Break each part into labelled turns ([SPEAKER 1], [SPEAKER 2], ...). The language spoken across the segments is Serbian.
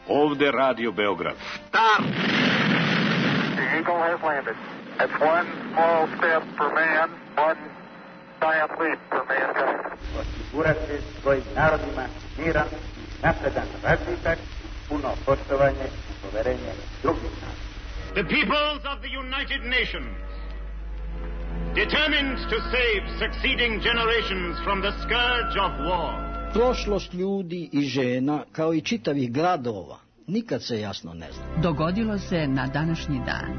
[SPEAKER 1] Ovde Radio Beograd.
[SPEAKER 2] Start! The Eagle has landed. It's one small step for man, one giant leap for mankind.
[SPEAKER 3] Osigurati svojim narodima miran, napredan razvitak, puno poštovanje i poverenje drugih naroda.
[SPEAKER 4] The peoples of the United Nations, determined to save succeeding generations from the scourge of war.
[SPEAKER 5] Prošlost ljudi i žena, kao i čitavih gradova, nikad se jasno ne zna.
[SPEAKER 6] Dogodilo se na današnji dan.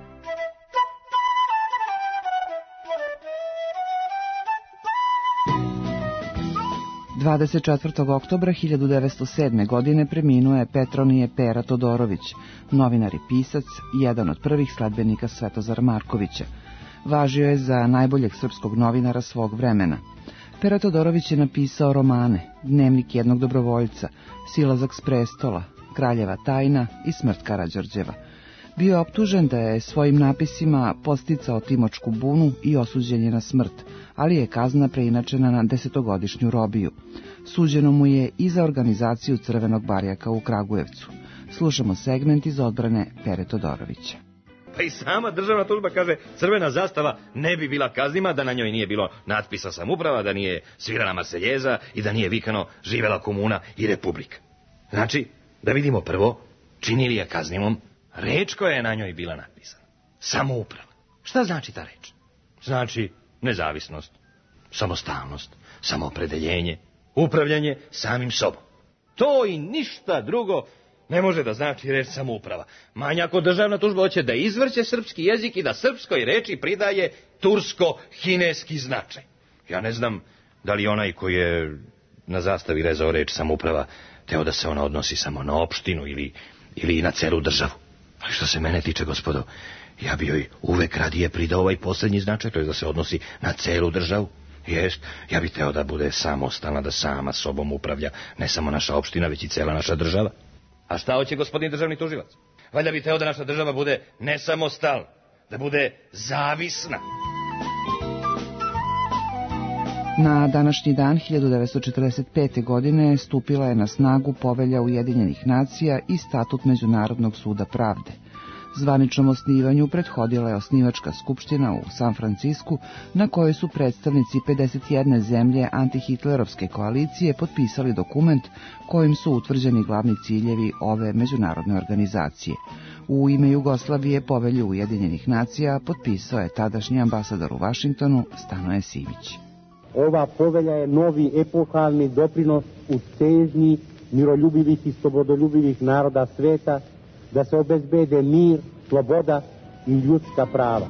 [SPEAKER 7] – 24. oktobra 1907. godine preminuo je Petronije Pera Todorović, novinar i pisac, jedan od prvih sledbenika Svetozara Markovića. Važio je za najboljeg srpskog novinara svog vremena. Pera Todorović je napisao romane Dnevnik jednog dobrovoljca, Silazak s prestola, Kraljeva tajna i Smrt Karađorđeva. Bio je optužen da je svojim napisima podsticao Timočku bunu i osuđen je na smrt, ali je kazna preinačena na 10-godišnju robiju. Suđeno mu je i za organizaciju Crvenog barjaka u Kragujevcu. Slušamo segment iz odbrane Pere Todorovića.
[SPEAKER 8] Pa i sama državna tužba kaže, crvena zastava ne bi bila kaznima da na njoj nije bilo natpisa Samouprava, da nije svirana Marseljeza i da nije vikano živela komuna i republika. Znači, da vidimo prvo, čini li je kaznimom reč koja je na njoj bila napisana. Samouprava. Šta znači ta reč? Znači nezavisnost, samostalnost, samoopredeljenje, upravljanje samim sobom. To i ništa drugo ne može da znači reč samouprava. Manje ako državna tužba hoće da izvrće srpski jezik i da srpskoj reči pridaje tursko-hineski značaj. Ja ne znam da li onaj koji je na zastavi rezao reč samouprava teo da se ona odnosi samo na opštinu ili na celu državu. Ali što se mene tiče, gospodo, ja bi joj uvek radije pridao ovaj posljednji značaj, to je da se odnosi na celu državu. Jest, ja bih teo da bude samostalna, da sama sobom upravlja, ne samo naša opština, već i cela naša država. A šta hoće gospodin državni tužilac? Valjda bi teo da naša država bude nesamostalna, da bude zavisna.
[SPEAKER 7] Na današnji dan 1945. godine stupila je na snagu Povelja Ujedinjenih nacija i Statut Međunarodnog suda pravde. Zvaničnom osnivanju prethodila je osnivačka skupština u San Francisku, na kojoj su predstavnici 51 zemlje antihitlerovske koalicije potpisali dokument kojim su utvrđeni glavni ciljevi ove međunarodne organizacije. U ime Jugoslavije Povelju Ujedinjenih nacija potpisao je tadašnji ambasador u Vašingtonu Stanoje Simić.
[SPEAKER 3] Ova povelja je novi epohalni doprinos u težnji miroljubivih i slobodoljubivih naroda sveta da se obezbede mir, sloboda i ljudska prava.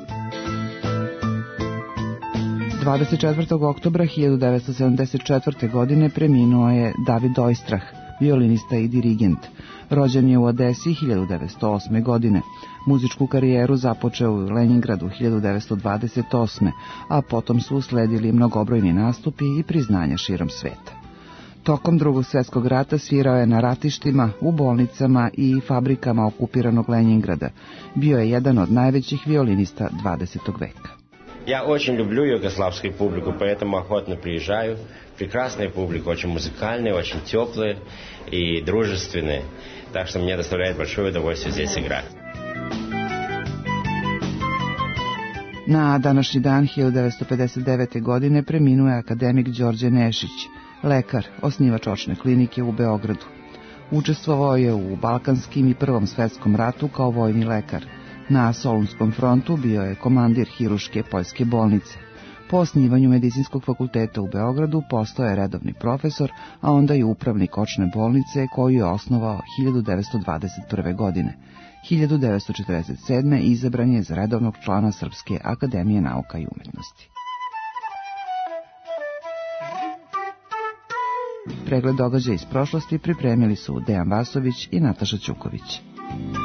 [SPEAKER 7] 24. oktobra 1974. godine preminuo je David Oistrah, violinista i dirigent. Rođen je u Odesi 1908. godine. Muzičku karijeru započeo u Leningradu 1928. a potom su usledili mnogobrojni nastupi i priznanja širom sveta. Tokom Drugog svjetskog rata svirao je na ratištima, u bolnicama i fabrikama okupiranog Leningrada. Bio je jedan od najvećih violinista 20. veka.
[SPEAKER 9] Я очень люблю югославскую публику, поэтому охотно приезжаю. Прекрасная публика, очень музыкальная, очень теплая и дружественная. Так что мне доставляет большое удовольствие здесь играть.
[SPEAKER 7] Na današnji dan 1959. godine preminuo je akademik Đorđe Nešić, lekar, osnivač očne klinike u Beogradu. Učestvovao je u Balkanskim i Prvom svetskom ratu kao vojni lekar. Na Solunskom frontu bio je komandir Hiruške poljske bolnice. Po osnivanju Medicinskog fakulteta u Beogradu postao je redovni profesor, a onda i upravnik očne bolnice koju je osnovao 1921. godine. 1947. izabran je za redovnog člana Srpske akademije nauka i umetnosti. Pregled događaja iz prošlosti pripremili su Dejan Vasović i Nataša Ćuković.